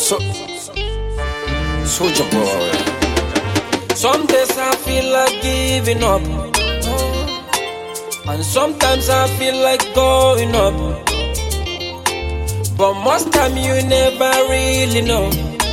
Soldier boy. Some days I feel like giving up, and sometimes I feel like going up. But most time you never really know.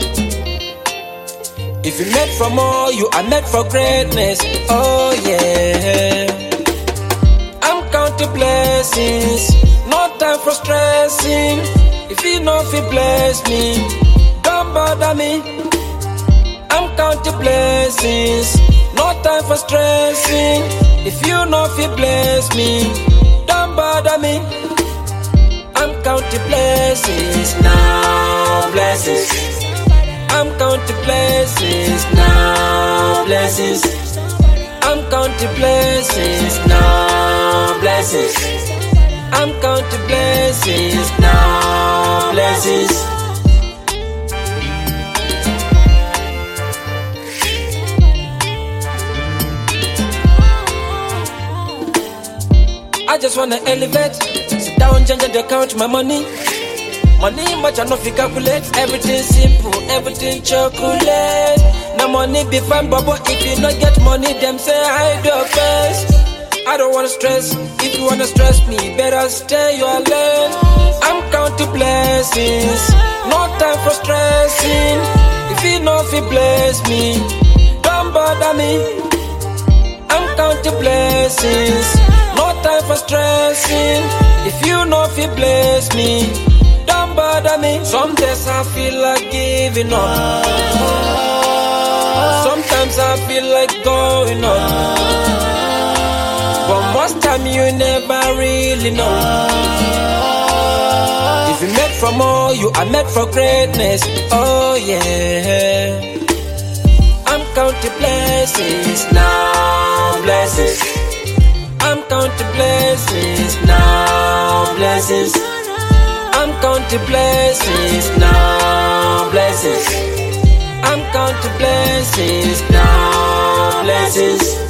If you meant for more, you are meant for greatness. Oh yeah. I'm counting blessings, no time for stressing. If you know if you bless me, don't bother me. I'm counting blessings, no time for stressing. If you know if you bless me, don't bother me. I'm counting blessings now, blessings. I'm counting blessings now, blessings. I'm counting blessings now, blessings. I'm counting blessings now, blessings. I just wanna elevate, sit down, change and count my money. Money much I know fi calculate. Everything simple, everything chocolate. No money be fine, but if you not get money, them say hide your face. I don't wanna stress. If you wanna stress me, better stay your lane. I'm counting blessings, no time for stressing. If you know if you bless me, don't bother me. I'm counting blessings, no time for stressing. If you know if you bless me, don't bother me. Some days I feel like giving up, sometimes I feel like going up. But most time you never really know. If you meant for more, you are meant for greatness. Oh yeah. I'm counting blessings now, blessings. I'm counting blessings now, blessings. I'm counting blessings now, blessings. I'm counting blessings now, blessings.